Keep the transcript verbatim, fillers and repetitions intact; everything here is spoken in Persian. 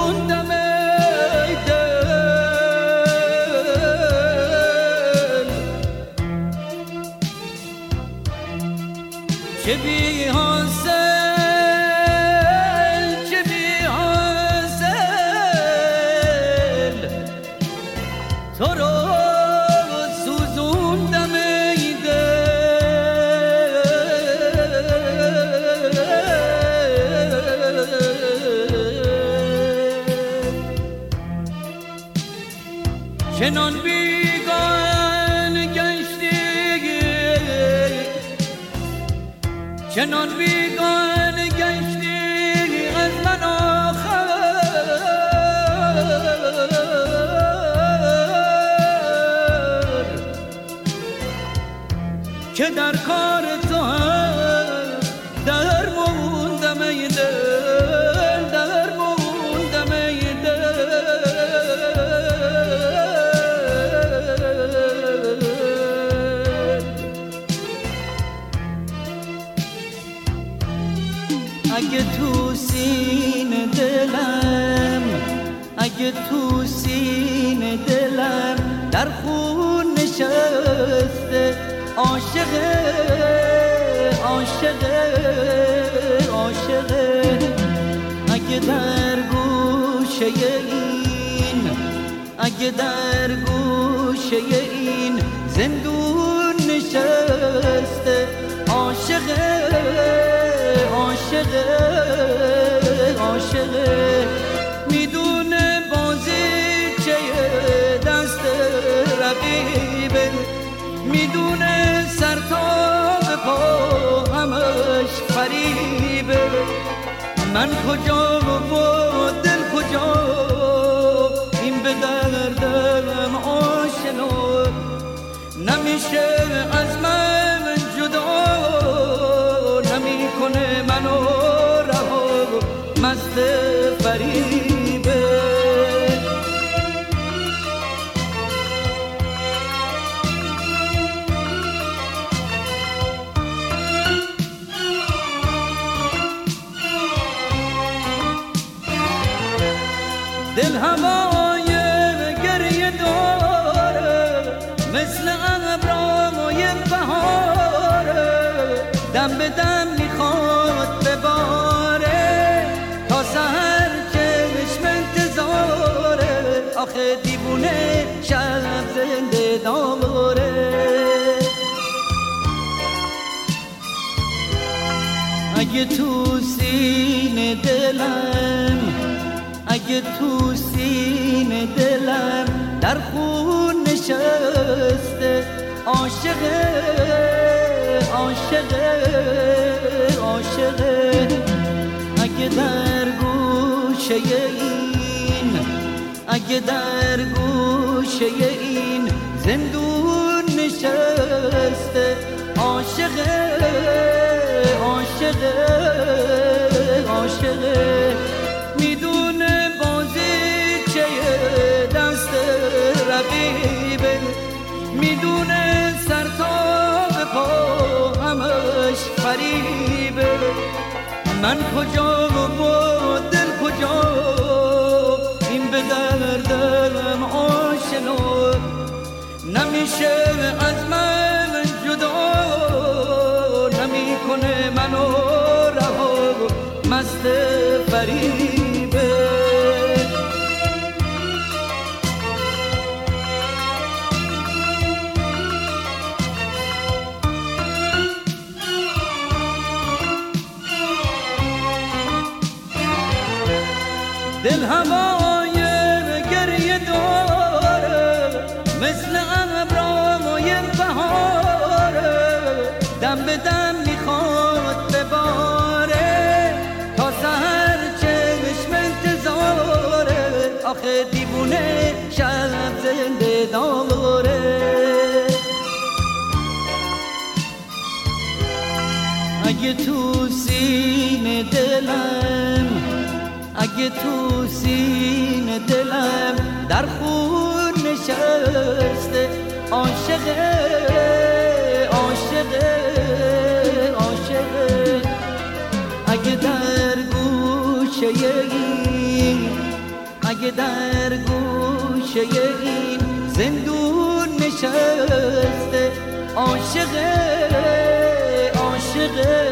موندم ای دل، چه بی حاصل چه بی حاصل تو رو سوزوندم ای دل، چنان بیگان گشتی چنان بیگان گشتی از من آخر که در کار تو هم در موندم ای دل، در موندم ای دل. اگه تو سینه دلم اگه تو سینه دلم در خون نشسته عاشقه عاشقه عاشقه، اگه در گوشه این اگه در گوشه این زندون نشسته عاشقه عاشقه عاشقه، میدونه بازی چه دست رقیبه، میدونه سر تا به پا همش فریبه، من کجا و دل کجا این به دردم آشنا، نمیشه از من جدا، نمیکنه منو رها مست فریبه. دل هوای گریه داره مثل ابرهای بهاره، دم به دم میخواد بباره تا سحر چشم انتظاره، آخه دیوونه شب زنده داره. اگه تو سینه دلم اگه تو سینه دلم در خون نشسته عاشقه عاشقه عاشقه، اگه در گوشه این اگه در گوشه این زندون نشسته عاشقه عاشقه عاشقه، میدونه بازی چه دست رقیبه، میدونه سر تا به پا همش فریبه، من کجا و دل کجا این به دردم آشنا، نمیشه از من جدا، نمیکنه منو رها مست فریبه. دل هوای گریه داره مثل ابرهای بهاره، دم به دم میخواد بباره تا سحر چشم انتظاره، آخه دیوونه شب زنده داره. اگه تو سینه دلم اگه تو سینه دلم در خون نشسته عاشقه عاشقه عاشقه، اگه در گوشه این اگه در گوشه این زندون نشسته عاشقه عاشقه